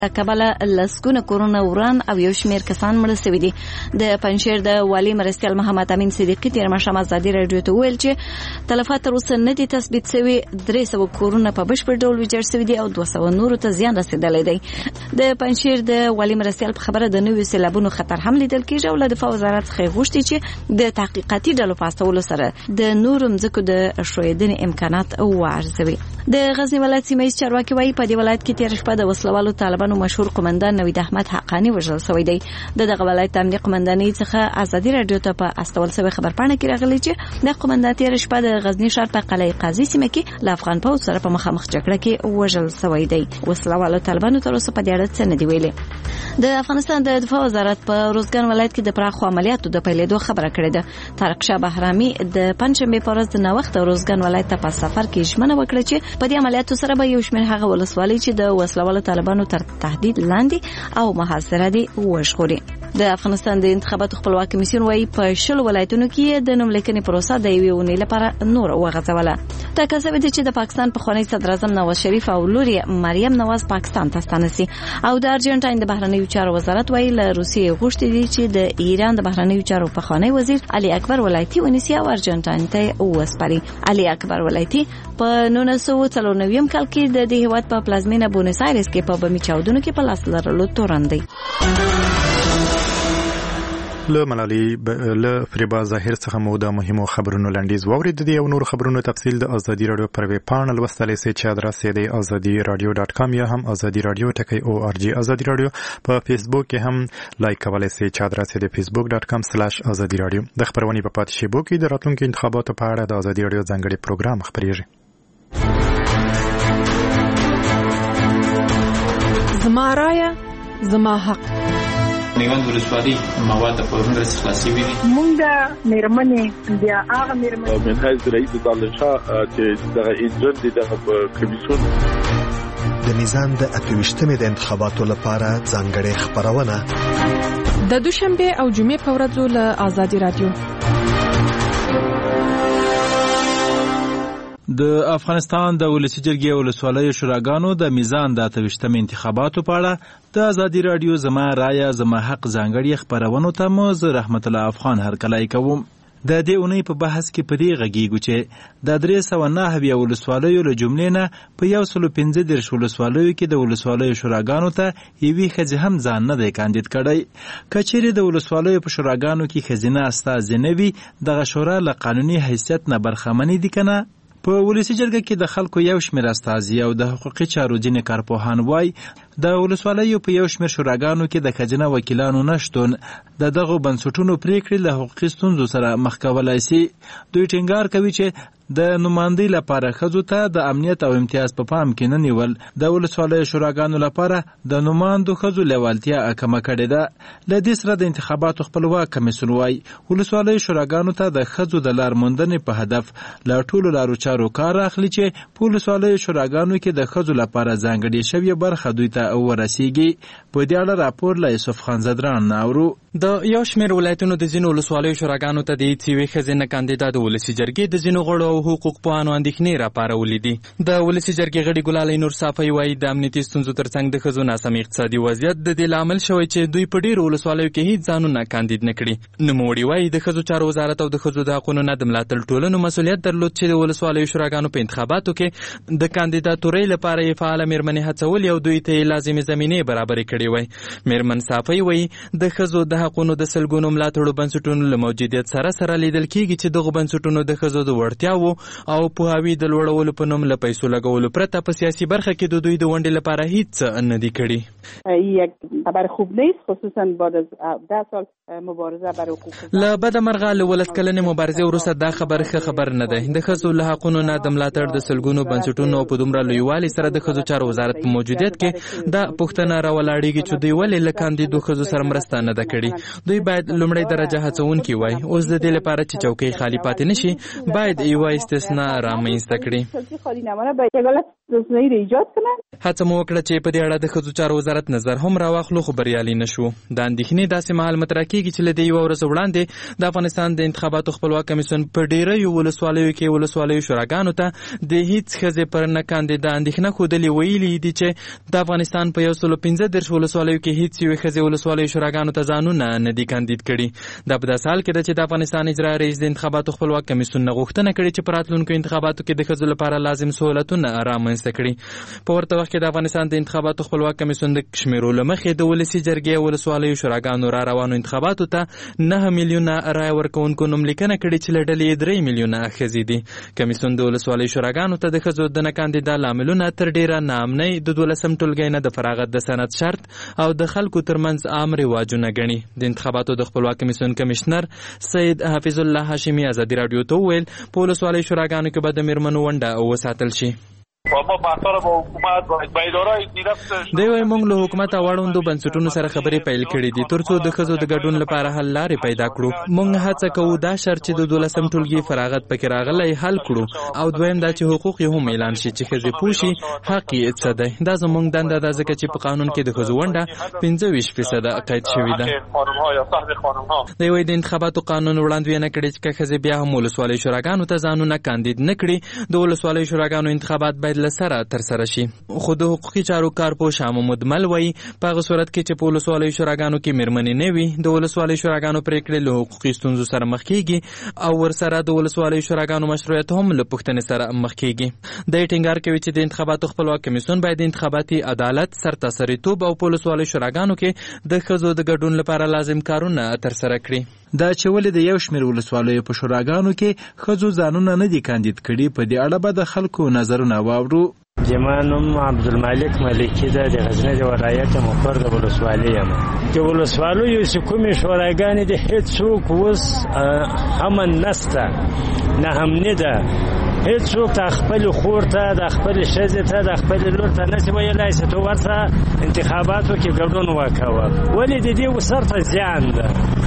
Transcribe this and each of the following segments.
کابل لسګونه کورونه وران او یو شمېر کسان مړه شوي دي. د پنجشیر د والي مرستیال محمد امین صدیقي تیر ماښام ازادي راډیو ته وویل چې تلفات تر اوسه نه دي تثبیت شوي. 300 کورونه په بشپړ ډول ویجاړ شوي دي او 200 نورو ته زیان رسیدلی دی. د پنجشیر د والي مرستیال په خبره د نویو سیلابونو خطر هم لیدل کېږي او له دفاع وزارت څخه غوښتي چې د تحقیقاتي ډلو په استولو سره د نورو مځکو د ښویېدنې امکانات وارزوي. د غزنی ولایت سیمه ییز چارواکي وایي په دې ولایت کې تېره شپه د وسلوالو طالبانو مشهور قومندان نوید احمد حقانی وژل شوی دی. دغه ولایت امنیه قومندانۍ څخه ازادي راډیو ته په استول شوی خبرپاڼه کې راغلی چې د قومندان تېره شپه د غزنی ښار په قلعه قاضي سیمه کې له افغان پوځ سره په مخامخ جګړه کې وژل شوی دی. وسلوالو طالبانو تر اوسه په دې اړه څه نه دي ویلي. د افغانستان د دفاع وزارت په روزګان ولایت کې د پراخو عملیاتو د پیلېدو خبره کړې ده. طارق شاه بهرامي د پنځشنبې په ورځ د نوښت روزګان ولایت ته په سفر کې ژمنه وکړه چې په دې عملیاتو سره به یو شمېر هغه ولسوالۍ چې د وسلوالو طالبانو تر تهدید لاندې او محاصره دي وژغوري. د افغانستان د انتخاباتو خپلواک کمیسیون وايي په 10 ولایتونو کې د نوملیکنې پروسه د یوې اونۍ لپاره نور وغځوله. ټاکل شوی دی چې د پاکستان پخوانی صدراعظم نواز شریف او لور مریم نواز پاکستان ته ستانه شي او د ارجنټاین د بهرنیو چارو وزارت وايي له روسیې غوښتي دي چې د ایران د بهرنیو چارو پخوانی وزیر علي اکبر ولایتي ونیسي او ارجنټاین ته وسپاري. علي اکبر ولایتي په 1994 کال کې د دې هیواد په پلازمینه بونس آیرس کې په بمي چاودنو کې په لاس لرلو تورن دی. له ملالي له فریبا ظاهر څخه مو د مهمو خبرونو لنډیز واورید. دي او نور خبرونو تفصیل د ازادي رادیو پر ویب پاڼه لوستلی سئ چې ادرس یې دی azadiradio.com یا هم azadiradio.org. ازادي رادیو په فیسبوک کې هم لایک کولای سئ چې ادرس یې دی facebook.com/azadiradio. د خبرونې په پاتې شیبو کې د راتلونکو انتخاباتو په اړه د ازادي رادیو ځانګړي پروګرام خبرېږي. زما رایه زما حق. میوند ولسوالۍ مواد په هنرس خلاصي وي. مونږ د میرمنې بیا هغه میرمنې منهاج رئیس طالب شاه چې دغه انجن دغه کمیسیون د میزان د 28مې د انتخاباتو لپاره ځانګړې خبرونه د دوشنبه او جمعې په ورځو له ازادي رادیو. د افغانستان د ولسی جرګې ولسوالیو شوراګانو د میزان د 28مې انتخاباتو په اړه د ازادي رادیو زما رایه زما حق ځانګړي خبرونو ته مو زه رحمت الله افغان هرکلی کوم. د دې اونۍ په بحث کې په دې غږیږو چې د 309 ولسوالیو له جملې نه په 115 ولسوالیو کې د ولسوالیو شوراګانو ته یوې ښځې هم ځان نه دی کاندید کړی. که چیرې د ولسوالیو په شوراګانو کې ښځینه استازي نه وي، دغه شورا له قانوني حیثیت نه برخمنې دي که نه؟ په ولسی جرګه کې د خلکو یو شمېر استازي او د حقوقي چارو ځینې کارپوهان وایي د ولسوالیو په یو شمېر شوراګانو کې د ښځینه وکیلانو نشتون د دغو بنسټونو پریکړې له حقوقي ستونزو سره مخ کولی سي. دوی ټینګار کوي چې د نمایندۍ لپاره ښځو ته د امنیت او امتیاز په پام کې نه نیول د ولسوالیو شوراګانو لپاره د نمایندو ښځو لیوالتیا کمه کړې ده. له دې سره د انتخاباتو خپلواک کمیسیون وایي ولسوالیو شوراګانو ته د ښځو د لار موندنې په هدف له ټولو لارو چارو کار اخلي چې په ولسوالیو شوراګانو کې د ښځو لپاره ځانګړې شوې برخه دوی ته ورسیږي. په دې اړه راپور له یوسف خان زدران اورو. د یو شمېر ولایتونو د ځینو ولسوالیو شوراګانو ته د هېڅ یوې ښځینه کاندیدا د ولسي جرګې د ځینو غړو او حقوق پوهانو اندېښنې راپارولې دي. د ولسي جرګې غړي ګلالۍ نور صافی وایي د امنیتي ستونزو ترڅنګ د ښځو ناسم اقتصادي وضعیت د دې لامل شوی چې دوی په ډېرو ولسوالیو کې هېڅ ځانونه کاندید نه کړي. نوموړي وایي د ښځو چارو وزارت او د ښځو د حقونو نه د ملاتړ ټولنو مسؤلیت درلود چې د ولسوالیو شوراګانو په انتخاباتو کې د کاندیداتورۍ لپاره یې فعاله میرمنې هڅولې او دوی ته یې لازمې زمینې برابرې کړې وای. میرمن صافی وایي د ښځو د حقونو د سلګونو ملاتړو بنسټونو له موجودیت سره لیدل کېږي چې دغو بنسټونو د ښځو د وړتیاوو او پوهاوي د لوړولو په نوم له پیسو لګولو پرته په سیاسي برخه کې د دوی د ونډې لپاره هیڅ نه دي کړي. یک خبر خوب نیست، خصوصا بعد از 10 سال مبارزه برای حقوق. له بده مرغه له ولس کلنې مبارزې وروسته دا خبر ښه خبر نه دی. د ښځو له حقونو نه د ملاتړ د سلګونو بنسټونو په دومره لویوالي سره د ښځو چارو وزارت په موجودیت کې دا پوښتنه راولاړېږي چې دوی ولې له کاندیدو ښځو سره مرسته نه ده کړې. دوی باید لومړی درجه هڅونکي وای. اوس د دې لپاره چې چوکۍ خالی پاتې نشي باید یوه استثناء رامنځته کړي. هڅه مو وکړه چې په دې اړه د ښځو چارو وزارت نظر هم راواخلو خو بریالي نه شو. د اندېښنې داسې مهال مطرح کېږي کېږي چې له دې یوه ورځ وړاندې د افغانستان د انتخاباتو خپلواک کمیسیون په ډېریو ولسوالیو کې ولسوالیو شوراګانو ته د هیڅ ښځې پر نه کاندیدا اندېښنه ښودلې ویلي دي چې د افغانستان په 115 ولسوالیو کې هیڅ یوې ښځې ولسوالیو شوراګانو ته ځانونه نه دي کاندید کړي. دا په داسې حال کې ده چې د افغانستان اجرایي رئیس د انتخاباتو خپلواک کمیسیون نه غوښتنه کړې چې په راتلونکو انتخاباتو کې د ښځو لپاره لازم سهولتونه رامنځته کړي. په ورته وخت کې د افغانستان د انتخاباتو خپلواک کمیسیون د شمیرو له مخې د ولسي جرګې ولسوالیو شوراګانو را روانو انتخاباتو ته 9 میلیونه رایه ورکوونکو نوملیکنه کړې چې له ډلې 3 میلیونه ښځې دي. کمیسیون د ولسوالیو شوراګانو ته د ښځو د نه کاندیدا لاملونه تر ډېره ناامنۍ، د 12 ټولګۍ نه د فراغت د سند شرط او د خلکو ترمنځ عام رواجونه ګڼي. د انتخاباتو د خپلواک کمیسیون کمشنر سید حفیظ الله هاشمي ازادي راډیو ته وویل په ولسوالیو شوراګانو کې به د میرمنو ونډه وساتل شي. دی وايي موږ له حکومت او اړوندو بنسټونو سره خبرې پیل کړې دي ترڅو د ښځو د ګډون لپاره حل لارې پیدا کړو. موږ هڅه کوو دا شرط چې د 12 ټولګي فراغت پکې راغلی حل کړو، او دویم دا چې حقوق یې هم اعلان شي چې ښځې پوه شي حق یې څه دی. دا زموږ دنده ده ځکه چې په قانون کې د ښځو ونډه 25% قید شوې ده. دی وايي د انتخاباتو قانون وړاندوینه کړې چې که ښځې بیا هم ولسوالیو شوراګانو ته ځانونه کاندید نه کړي، د ولسوالیو شوراګانو انتخابات باید له سره ترسره شي. خو د حقوقي چارو کارپوه شاه محمود مل وایي په هغه صورت کې چې په ولسوالیو شوراګانو کې میرمنې نه وي، د ولسوالیو شوراګانو پرېکړې له حقوقي ستونزو سره مخ کېږي او ورسره د ولسوالیو شوراګانو مشروعیت هم له پوښتنې سره مخ کېږي. دی ټینګار کوي چې د انتخاباتو خپلواک کمیسیون باید د انتخاباتي عدالت، سرتاسریتوب او په ولسوالیو شوراګانو کې د ښځو د ګډون لپاره لازم کارونه ترسره کړي. دا چې ولې د یو شمېر ولسوالیو په شوراګانو کې ښځو ځانونه نه دي کاندید کړي، په دې اړه به د خلکو نظرونه واورو. زما نوم عبدالمالک ملکی ده، د غزني د ولایت مقر د ولسوالۍ یم. د ولسوالیو چې کومې شوراګانې دي هېڅوک اوس امن نشته، ناامني ده. هېڅوک د خپلې خور ته، د خپلې ښځې ته، د خپلې لور ته نشي ویلی چې ته ورته انتخاباتو کې ګډون وکوه. ولې د دې ورته زیان ده.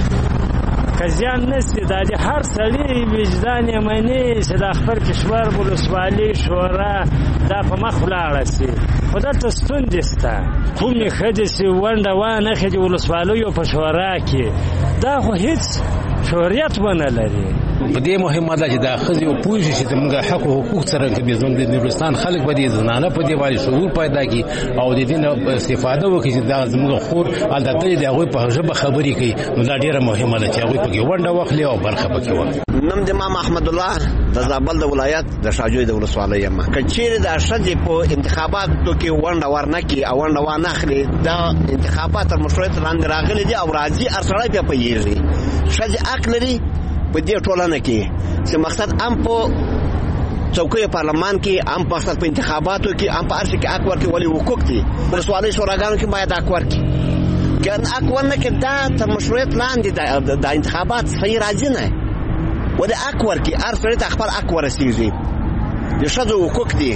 که زیان نشي دا د هر سړي وجدان یې مني چې د خپل کشور ولسوالۍ شورا دا په مخ ولاړه شي. خو دلته ستونزې شته. کومې ښځې چې ونډه وانخلي د ولسوالیو په شورا کې، دا خو هېڅ شعوریت ونه لري. په دې مهمه ده چې دا ښځې وپوه شي چې زموږ حق او حقوق څرنګه دي. زموږ د نورستان خلک به د زنانه په دې باندې شعور پیدا کړي او د دې نه استفاده وکړي چې دا زموږ خور البته د هغوی په ژبه خبرې کوي. نو دا ډېره مهمه ده چې هغوی پکې ونډه واخلي او برخه پکې واخلي. نوم د امام احمد الله د زابل د ولایت د شاجوی د ولسوالۍ یم. که چیرې د ښځې په انتخاباتو کې ونډه ورنکړي او ونډه وانخلي، دا انتخابات تر مشروعیت لاندې راغلي دي او راځي هر سړی بیا پوهېږي. ښځې حق لري په دې ټولنه کې چې مقصد هم په څوکۍ پارلمان کې، هم مقصد په انتخاباتو کې، هم په هر شي کې حق ورکړي. ولې حقوق دي ولسوالۍ شوراګانو کې باید حق ورکړي. که حق ورنکړي دا تر مشروعیت لاندې د انتخابات صحیح راځي نه. ولې حق ورکړي، هر سړي ته خپل حق ورسېږي. د ښځو حقوق دي،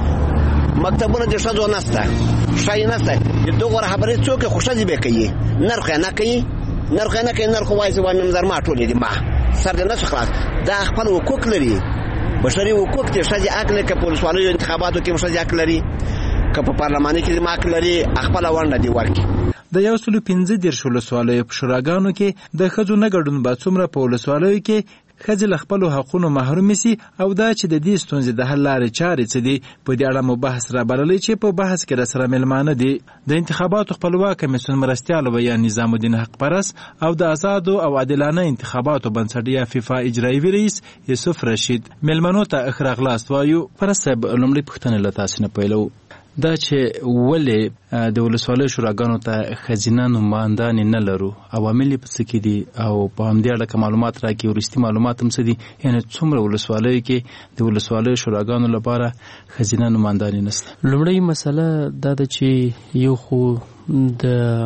مکتبونه د ښځو نشته، ښایي نشته. د دغو رهبرۍ څوک خو ښځې به کوي، نر خو یې نه کوي. نر خو یې نه کوي، نر خو وایي چې وایم نظر ما ټولې دي، ما سر دې نشو خلاص. دا خپل حقوق لري، بشري حقوق دي. ښځې حق لري که په ولسوالیو انتخاباتو کې ښځې حق لري، که په پارلماني کې حق لري، خپله ونډه دې ورکړي. د 115 ولسوالیو په شوراګانو کې د ښځو نه ګډون به څومره په ولسوالیو کې ښځې له خپلو حقونو محرومې سي، او دا چې د دې ستونزې د حل لارې چارې څه دي، په دې اړه مو بحث رابللی چې په بحث کې راسره مېلمانه دي د انتخاباتو خپلواک کمیسیون مرستیال ویان نظام الدین حقپرس او د آزادو او عادلانه انتخاباتو بنسټ یا فیفا اجرایي رئیس یوسف رشید. مېلمنو ته ښه راغلاست وایو. فرس صاحب، لومړۍ پوښتنه له تاسې نه پیلو، دا چې ولې د ولسوالیو شوراګانو ته ښځینه نمایندانې نه لرو، عوامل یې په څه کې دي، او په همدې اړه که معلومات راکړي، وروستي معلومات هم څه دي، یعنې څومره ولسوالیو کې د ولسوالیو شوراګانو لپاره ښځینه نمایندانې نشته؟ لومړۍ مسله دا ده چې یو خو د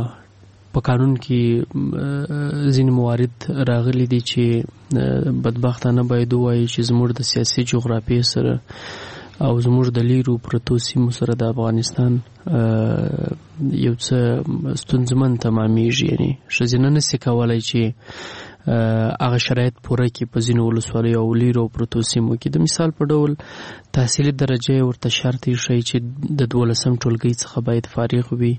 په قانون کې ځینې موارد راغلي دي چې بدبختانه باید ووایي چې زموږ د سیاسي جغرافیې سره او زموږ د لیرو پرتو سیمو سره د افغانستان یو څه ستونزمن تمامیږي. یعنې ښځینه نشي کولی چې هغه شرایط پوره کړي په ځینو ولسوالیو او لیرو پرتو سیمو کې. د مثال په ډول تحصیلي درجه ورته شرط ایښی چې د 12 ټولګي څخه باید فارغ وي،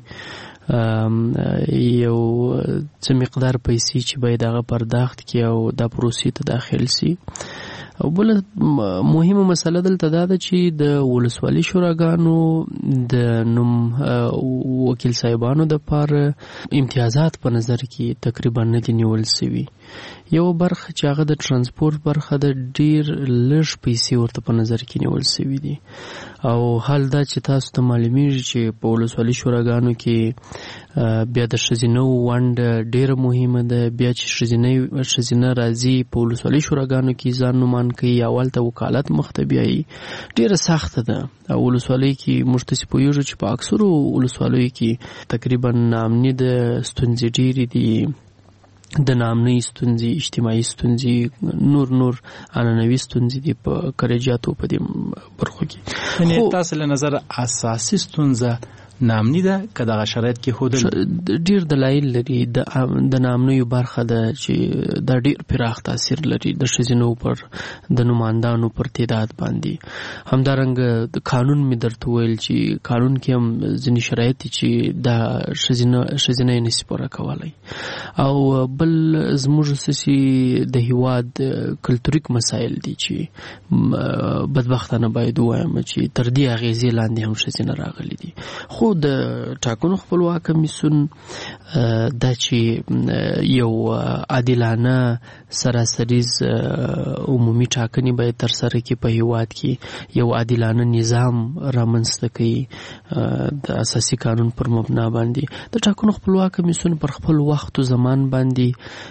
یو څه مقدار پیسې چې باید هغه پرداخت کړي او دا پروسې ته داخل سي. او بل مهمه مسله دلته دا ده چې د ولسوالي شوراګانو د نوم وکیل صاحبانو د پاره امتیازات په نظر کې تقریبا نه دي نیول سوي. یو برخه چې هغه د ترانسپورت برخه د ډیر لږ پیسې ورته په نظر کې نیول سوي دي. او حال دا چې تاسو ته معلومیږي چې په ولسوالي شوراګانو کې بیا د ښځینه ونډه ډیره مهمه ده. بیا چې ښځینه راځي په ولسوالي شوراګانو کې ځان نومان کوي، اول ته وکالت مخته بیایي، ډیره سخته ده. او ولسوالۍ کې موږ تاسې پوهېږو چې په اکثرو ولسوالیو کې تقریبا ناامني د ستونزې ډیرې دي، د ناامنۍ ستونزې، اجتماعي ستونزې، نور عنعنوي ستونزې دي په کریجاتو په دې برخو کې. یعنې تاسو له نظر اساسي ستونزه ناامني ده که دغه شرایط کې ښودل؟ ډیر دلایل لري. د ناامنیو برخه ده چې دا ډیر پراخ تاثیر لري د ښځینو پر د نمایندانو پر تعداد باندې. همدارنګه د قانون مې درته ویل چې قانون کې هم ځینې شرایط چې دا ښځینه یې نشي پوره کولی. او بل زموږ سسي د هیواد کلتوریک مسایل دي چې بدبختانه باید ووایم چې تر دې اغېزې لاندې هم ښځینه راغلي دي. خو د ټاکنو خپلواک کمیسیون دا چې یو عادلانه سراسریز عمومي ټاکنې باید ترسره کړي په هیواد کې، یو عادلانه نظام رامنځته کوي د اساسي قانون پر مبنا باندې. د ټاکنو خپلواک کمیسیون پر خپل وخت او زمان باندې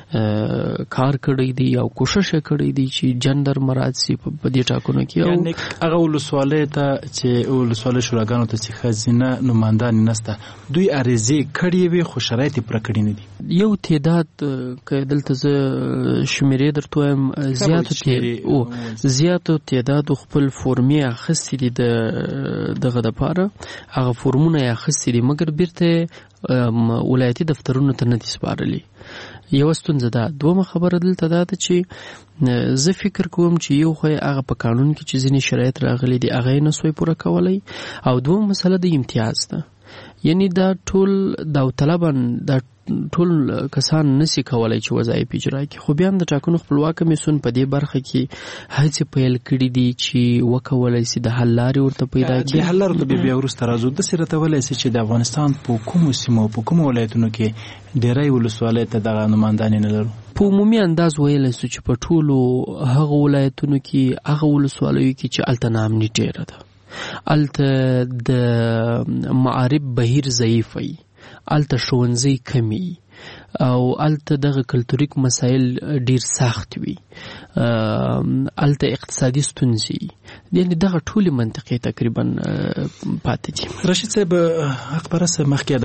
کار کړی دی او کوشش کړی دی چې جندر مراعات شي په دې ټاکنو کې. یعنې هغه ولسوالۍ ته چې ولسوالۍ شوراګانو ته چې ښځینه نمایندان نسته، دوی عریضې کړې وي خو شرایط یې پوره کړي نه دي. یو تعداد که دلته زه شمیرې درته وایم زیاتو تعدادو خپل فورمې اخیستې دي دغه دپاره، هغه فورمونه یې اخیستې دي مګر بیرته ولایتي دفترونو ته نه دي سپارلي. یوه ستونزه ده. دومه خبره دلته دا ده چې زه فکر کوم چې یو خو هغه په قانون کې چې ځینې شرایط راغلي دي هغه یې نسوی پوره کولی، او دومه مسله د امتیاز ده. یعنی دا ټول داوطلبان دا ټول کسان نسی کولای چې وظایف اجرا کړي. خو بیا د ټاکنو خپلواک کمیسیون په دې برخه کې هڅې پیل کړي دي چې وکولای شي د حل لارې ورته پیدا کړي. د حل لارو ته بیا وروسته راځو. داسې راته ویلی شي چې د افغانستان په کومو سیمو په کومو ولایتونو کې ډېری ولسوالۍ ته دغه نمایندانې نه لرو؟ په عمومي انداز ویلی شو چې په ټولو هغه ولایتونو کې هغه ولسوالیو کې چې هلته ناامني ډېره ده، هلته د معارف بهیر ضعیف وي، هلته ښوونځی کمی او هلته دغه کلتوریک مسایل ډیر سخت وي، هلته اقتصادي ستونزې، یعنې دغه ټولې منطقې تقریبا پاتې دي. رشید صاحب، اخبار صاحب مخکې